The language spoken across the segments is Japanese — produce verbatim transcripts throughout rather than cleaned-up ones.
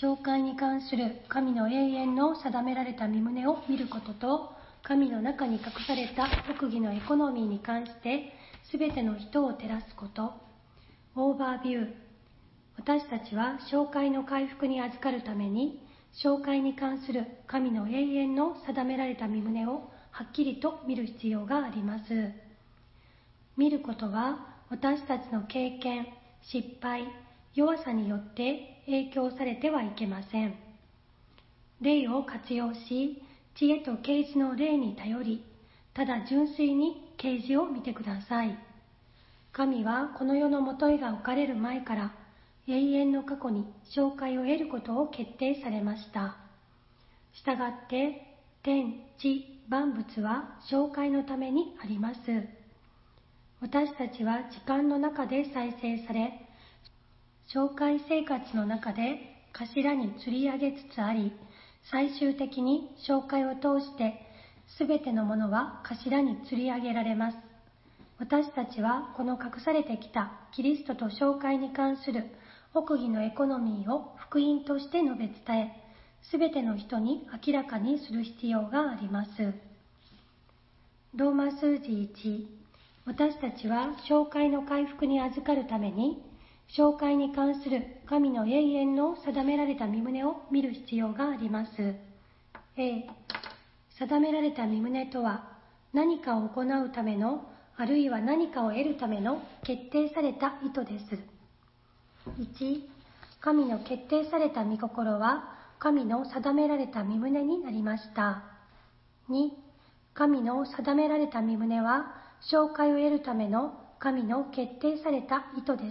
紹介に関する神の永遠の定められた御旨を見ることと、神の中に隠された奥義のエコノミーに関してすべての人を照らすこと。オーバービュー。私たちは紹介の回復に預かるために、紹介に関する神の永遠の定められた御旨をはっきりと見る必要があります。見ることは私たちの経験、失敗、弱さによって影響されてはいけません。霊を活用し、知恵と啓示の霊に頼り、ただ純粋に啓示を見てください。神はこの世のもといが置かれる前から永遠の過去に紹介を得ることを決定されました。したがって天地万物は紹介のためにあります。私たちは時間の中で再生され、紹介生活の中で頭に釣り上げつつあり、最終的に紹介を通してすべてのものは頭に釣り上げられます。私たちはこの隠されてきたキリストと紹介に関する奥義のエコノミーを福音として述べ伝え、すべての人に明らかにする必要があります。ローマ数字いち。私たちは紹介の回復に預かるために、紹介に関する神の永遠の定められた御旨を見る必要があります。A、定められた御旨とは、何かを行うための、あるいは何かを得るための決定された意図です。いち、神の決定された御心は、神の定められた御旨になりました。に、神の定められた御旨は、紹介を得るための神の決定された意図です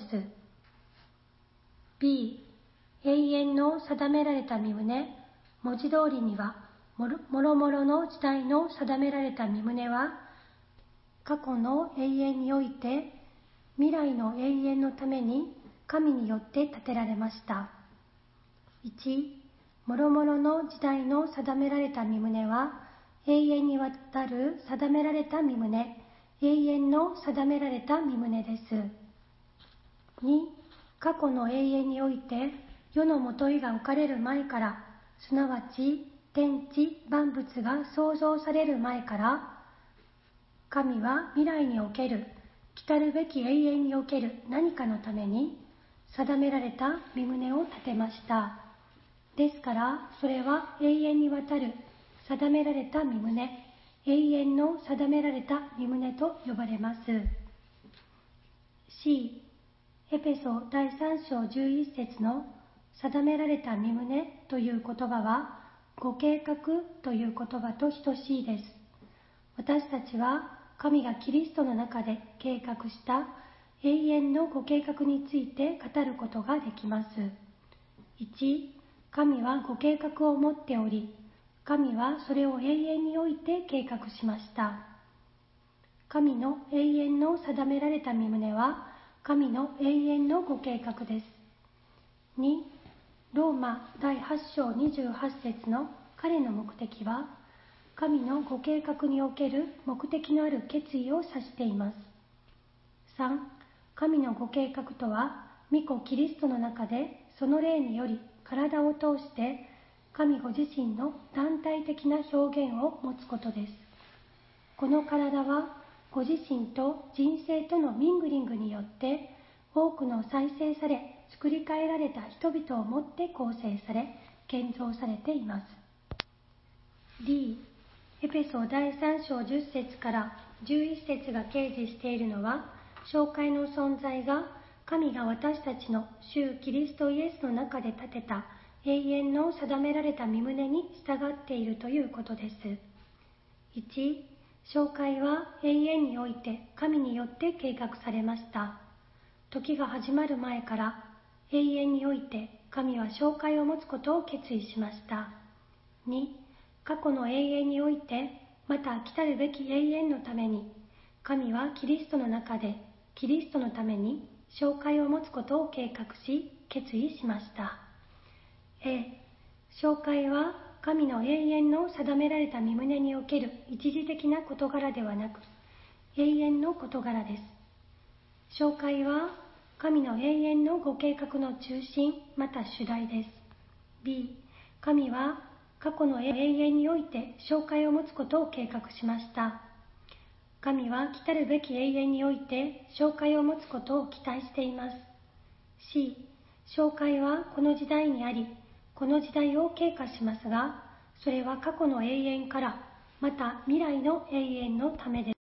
。B、永遠の定められた御旨。文字通りには、もろもろの時代の定められた御旨は、過去の永遠において、未来の永遠のために神によって立てられました。いち、もろもろの時代の定められた御旨は、永遠にわたる定められた御旨、永遠の定められた御旨です。に、過去の永遠において世のもといが置かれる前から、すなわち天地万物が創造される前から、神は未来における、来たるべき永遠における何かのために定められた御旨を立てました。ですから、それは永遠にわたる定められた御旨、永遠の定められた御旨と呼ばれます。C、エペソだいさん章じゅういち節の定められた御旨という言葉は、ご計画という言葉と等しいです。私たちは神がキリストの中で計画した永遠のご計画について語ることができます。いち、神はご計画を持っており、神はそれを永遠において計画しました。神の永遠の定められた御旨は、神の永遠のご計画です。に、ローマだいはち章にじゅうはち節の彼の目的は、神のご計画における目的のある決意を指しています。さん、神のご計画とは、御子キリストの中でその霊により体を通して神ご自身の団体的な表現を持つことです。この体はご自身と人生とのミングリングによって多くの再生され作り変えられた人々をもって構成され建造されています。 D、エペソだいさん章じゅっ節からじゅういち節が掲示しているのは、紹介の存在が神が私たちの主キリストイエスの中で立てた永遠の定められた御旨に従っているということです。いち、紹介は永遠において神によって計画されました。時が始まる前から永遠において神は紹介を持つことを決意しました。に、過去の永遠において、また来たるべき永遠のために、神はキリストの中でキリストのために紹介を持つことを計画し決意しました。A、紹介は神の永遠の定められた御旨における一時的な事柄ではなく、永遠の事柄です。紹介は神の永遠のご計画の中心また主題です。 B、神は過去の永遠において紹介を持つことを計画しました。神は来たるべき永遠において紹介を持つことを期待しています。C、紹介はこの時代にあり、この時代を経過しますが、それは過去の永遠から、また未来の永遠のためです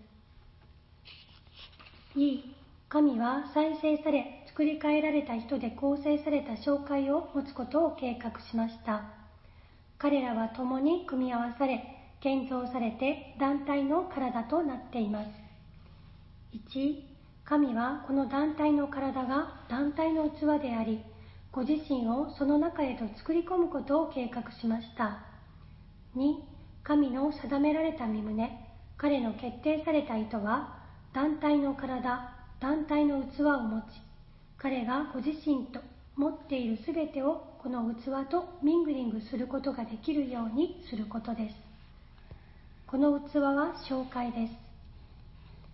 。E、神は再生され、作り変えられた人で構成された紹介を持つことを計画しました。彼らは共に組み合わされ、建造されて団体の体となっています。いち、神はこの団体の体が団体の器であり、ご自身をその中へと作り込むことを計画しました。に、神の定められた身旨、彼の決定された意図は、団体の体、団体の器を持ち、彼がご自身と持っているすべてをこの器とミングリングすることができるようにすることです。この器は紹介です。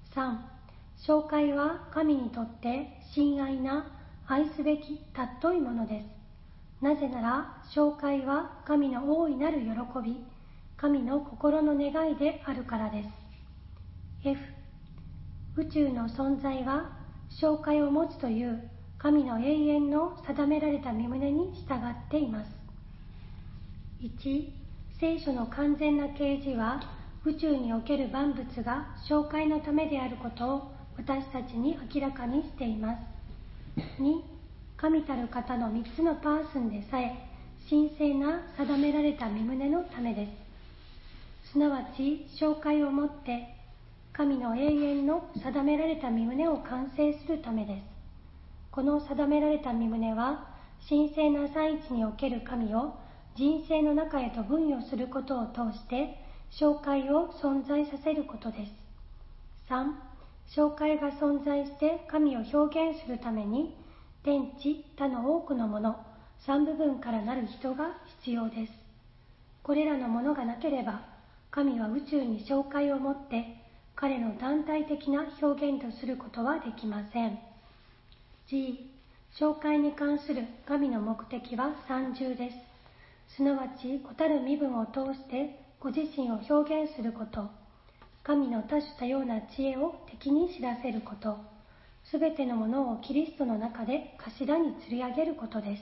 さん、紹介は神にとって親愛な、愛すべき尊いものです。なぜなら、紹介は神の大いなる喜び、神の心の願いであるからです。F、宇宙の存在は紹介を持つという神の永遠の定められた身旨に従っています。いち、聖書の完全な啓示は宇宙における万物が紹介のためであることを私たちに明らかにしています。に、神たる方のみっつのパーソンでさえ神聖な定められた身旨のためです。すなわち紹介をもって神の永遠の定められた身旨を完成するためです。この定められた身旨は神聖な祭地における神を人生の中へと分与することを通して紹介を存在させることです。さん、紹介が存在して神を表現するために天地他の多くのもの三部分からなる人が必要です。これらのものがなければ神は宇宙に紹介を持って彼の団体的な表現とすることはできません。G、紹介に関する神の目的は三重です。すなわち、異なる身分を通してご自身を表現すること、神の多種多様な知恵を敵に知らせること、すべてのものをキリストの中で頭に吊り上げることです。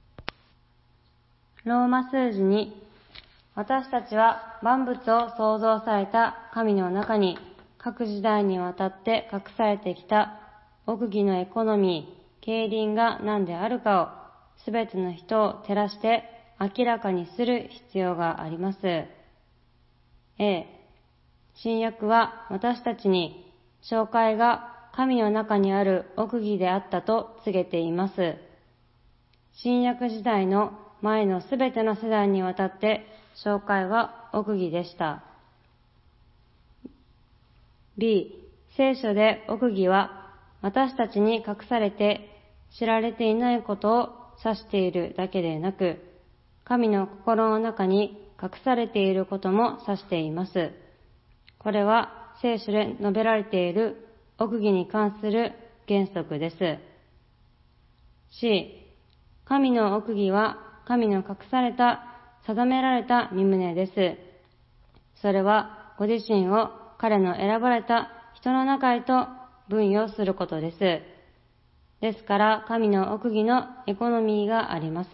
ローマ数字に、私たちは万物を創造された神の中に各時代にわたって隠されてきた奥義のエコノミー、経輪が何であるかをすべての人を照らして明らかにする必要があります。A、新約は私たちに紹介が神の中にある奥義であったと告げています。新約時代の前のすべての世代にわたって紹介は奥義でした。B、聖書で奥義は私たちに隠されて知られていないことを指しているだけでなく、神の心の中に隠されていることも指しています。これは聖書で述べられている奥義に関する原則です。C、神の奥義は神の隠された定められた身旨です。それはご自身を彼の選ばれた人の中へと分与することです。ですから神の奥義のエコノミーがあります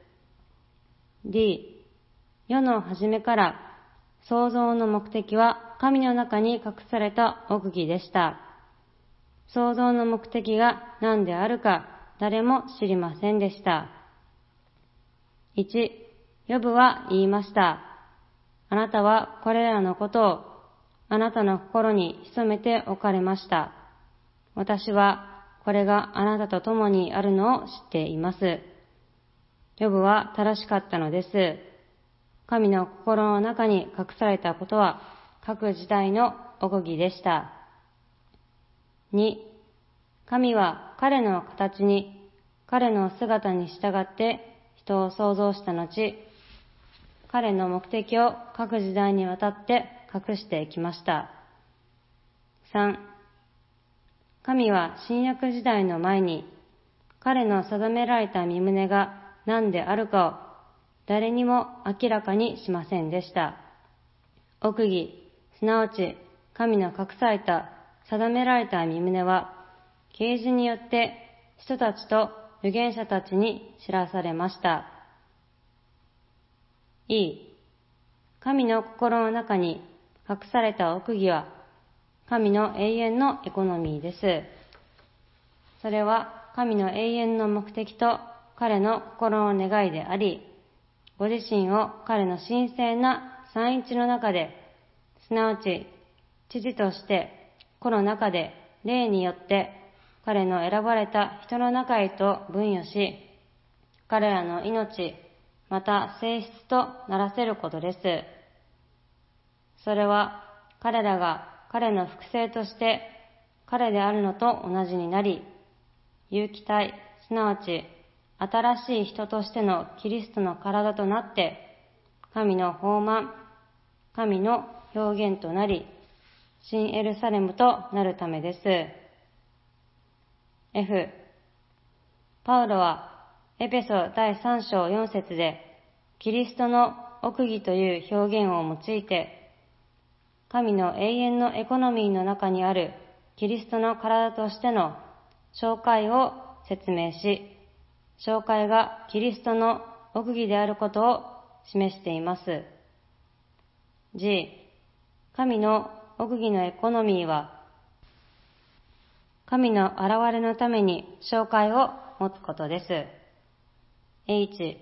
。D、世の初めから創造の目的は神の中に隠された奥義でした。創造の目的が何であるか誰も知りませんでした。いち、ヨブは言いました。あなたはこれらのことをあなたの心に潜めておかれました。私はこれがあなたと共にあるのを知っています。ヨブは正しかったのです。神の心の中に隠されたことは各時代の奥義でした。に、神は彼の形に、彼の姿に従って人を創造した後、彼の目的を各時代にわたって隠してきました。さん、神は新約時代の前に彼の定められた身旨が何であるか誰にも明らかにしませんでした。奥義、すなわち神の隠された定められた御胸は、啓示によって人たちと預言者たちに知らされました。E、神の心の中に隠された奥義は、神の永遠のエコノミーです。それは神の永遠の目的と彼の心の願いであり、ご自身を彼の神聖な三一の中で、すなわち父として子の中で霊によって彼の選ばれた人の中へと分与し、彼らの命、また性質とならせることです。それは彼らが彼の複製として彼であるのと同じになり、有機体、すなわち新しい人としてのキリストの体となって、神の豊満、神の表現となり、新エルサレムとなるためです。F、パウロはエペソだいさん章よん節で、キリストの奥義という表現を用いて、神の永遠のエコノミーの中にあるキリストの体としての紹介を説明し、紹介がキリストの奥義であることを示しています。G、神の奥義のエコノミーは、神の現れのために紹介を持つことです。H、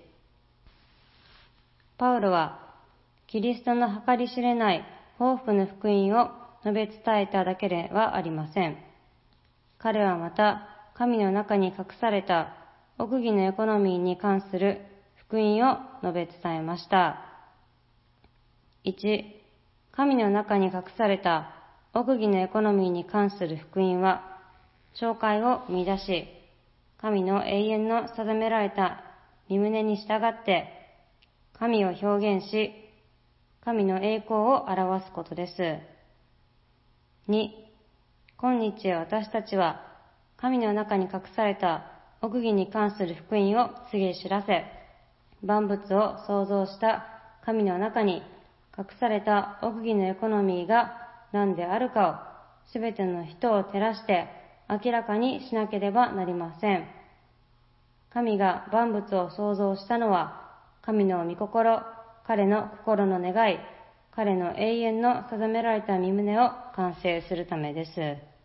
パウロはキリストの計り知れない豊富な福音を述べ伝えただけではありません。彼はまた神の中に隠された奥義のエコノミーに関する福音を述べ伝えました。いち、神の中に隠された奥義のエコノミーに関する福音は、紹介を見出し、神の永遠の定められた御胸に従って、神を表現し、神の栄光を表すことです。に、今日私たちは、神の中に隠された奥義に関する福音を告げ知らせ、万物を創造した神の中に隠された奥義のエコノミーが何であるかをすべての人を照らして明らかにしなければなりません。神が万物を創造したのは、神の御心、彼の心の願い、彼の永遠の定められた御胸を完成するためです。